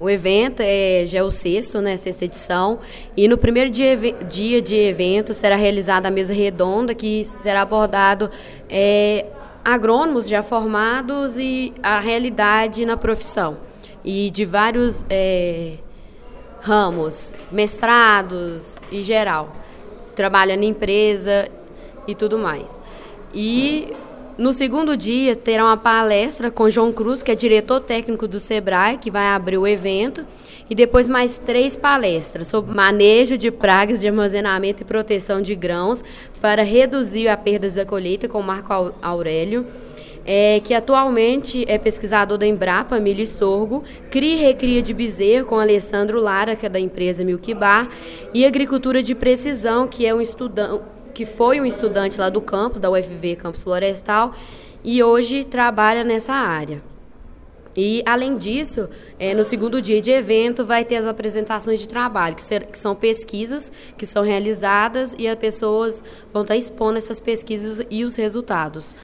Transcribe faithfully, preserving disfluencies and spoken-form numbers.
O evento é, já é o sexto, né, sexta edição, e no primeiro dia, dia de evento será realizada a mesa redonda, que será abordado é, agrônomos já formados e a realidade na profissão, e de vários é, ramos, mestrados e geral, trabalhando em empresa e tudo mais. E no segundo dia, terá uma palestra com João Cruz, que é diretor técnico do Sebrae, que vai abrir o evento, e depois mais três palestras sobre manejo de pragas de armazenamento e proteção de grãos para reduzir a perdas da colheita, com Marco Aurélio, é, que atualmente é pesquisador da Embrapa, Milho e Sorgo, cria e recria de bezerro, com Alessandro Lara, que é da empresa Milk Bar, e agricultura de precisão, que é um estudante, que foi um estudante lá do campus, da U F V, Campus Florestal, e hoje trabalha nessa área. E, além disso, é, no segundo dia de evento, vai ter as apresentações de trabalho, que, ser, que são pesquisas que são realizadas e as pessoas vão estar expondo essas pesquisas e os resultados.